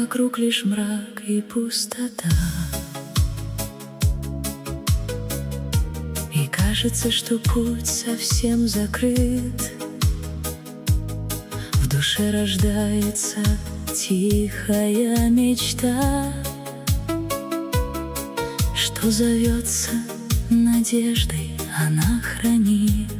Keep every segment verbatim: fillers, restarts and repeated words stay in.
вокруг лишь мрак и пустота. И кажется, что путь совсем закрыт. В душе рождается тихая мечта, что зовется надеждой, она хранит.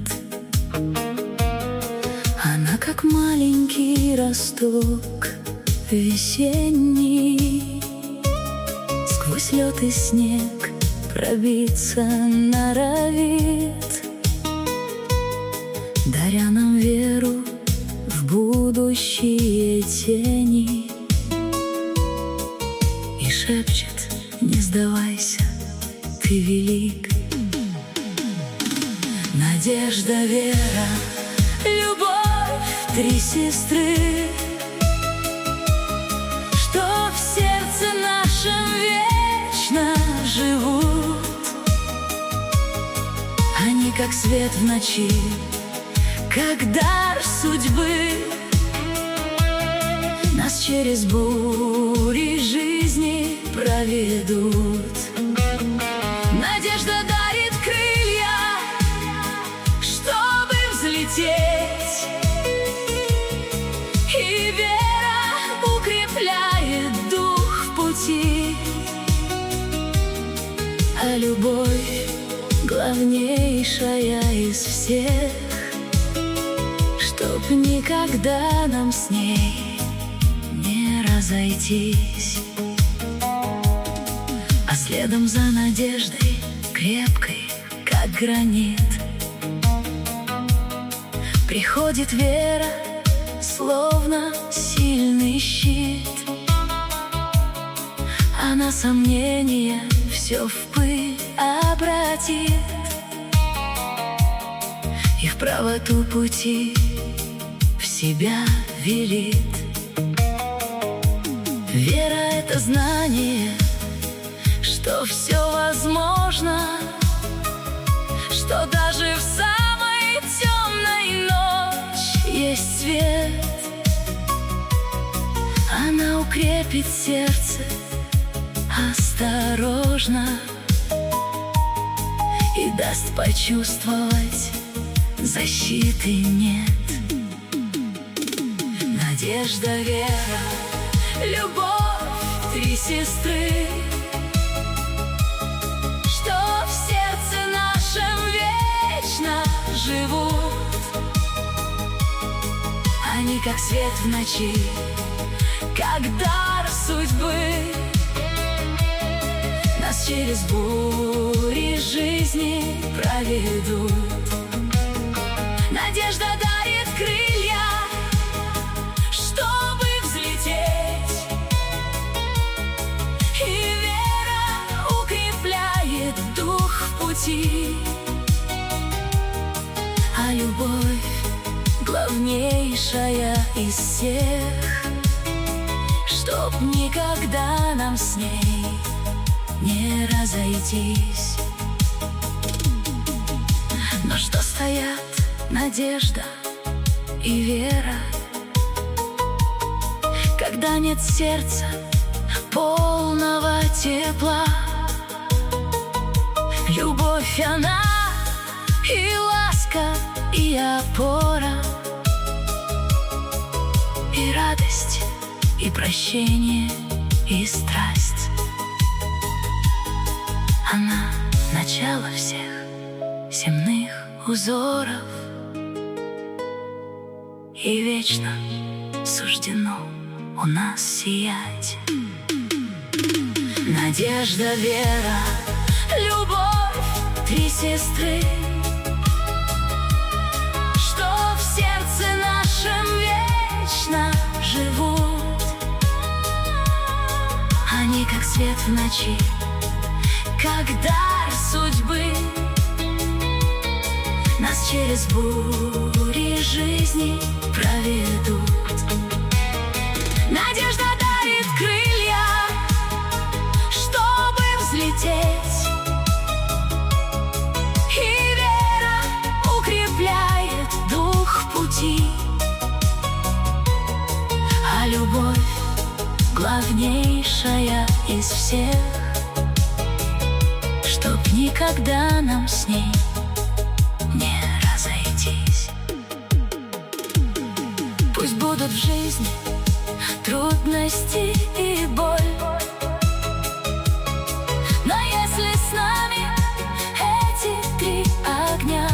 Она как маленький росток весенний, сквозь лед и снег пробиться норовит, даря нам веру в будущие тени. И шепчет: не сдавайся, ты велик. Надежда, вера, любовь, три сестры, что в сердце нашем вечно живут. Они как свет в ночи, как дар судьбы, нас через бури жизни проведут. Надежда дарит крылья, чтобы взлететь, и вера укрепляет дух в пути. А любовь главнейшая из всех, чтоб никогда нам с ней не разойтись. А следом за надеждой, крепкой, как гранит, приходит вера, словно сильный щит. Она сомнения все в пыль обратит и в правоту пути в себя велит. Вера — это знание, что все возможно, что даже в самой темной ночи есть свет. Она укрепит сердце осторожно и даст почувствовать: защиты нет. Надежда, вера, любовь, три сестры, что в сердце нашем вечно живут. Они как свет в ночи, как дар судьбы, нас через бури жизни проведут. Надежда дарит крылья, чтобы взлететь, и вера укрепляет дух в пути. А любовь главнейшая из всех, чтоб никогда нам с ней не разойтись. Но что стоят надежда и вера, когда нет сердца полного тепла? Любовь она и ласка, и опора, и радость, и прощение, и страсть. Она — начало всех земных узоров, и вечно суждено у нас сиять. Надежда, вера, любовь, три сестры, что в сердце нашем вечно живут. Они как свет в ночи, как дар судьбы, нас через бури жизни проведут. Надежда дарит крылья, чтобы взлететь, и вера укрепляет дух в пути. А любовь главнейшая из всех, чтоб никогда нам с ней не разойтись. Пусть будут в жизни трудности и боль, но если с нами эти три огня,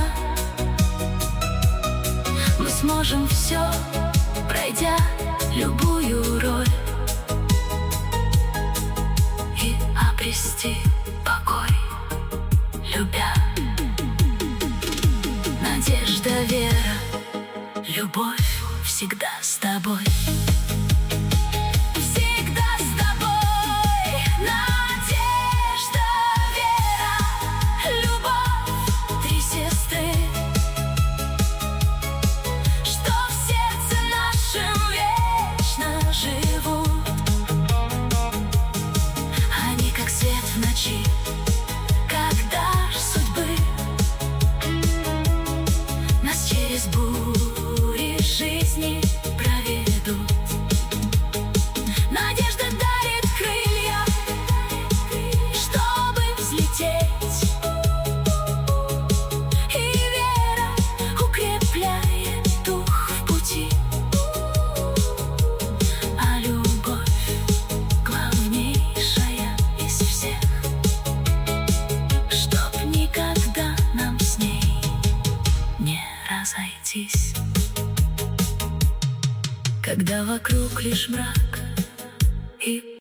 мы сможем все, пройдя любую роль, и обрести покой, любя. Надежда, вера, любовь всегда с тобой. Всегда с тобой. Надежда, вера, любовь, три сестры, что в сердце нашем вечно живут. Они как свет в ночи, как дар судьбы, нас через бури жизни проведут. Надежда дарит крылья, чтобы взлететь, и вера укрепляет дух в пути. А любовь главнейшая из всех, чтоб никогда нам с ней не разойтись. Когда вокруг лишь мрак и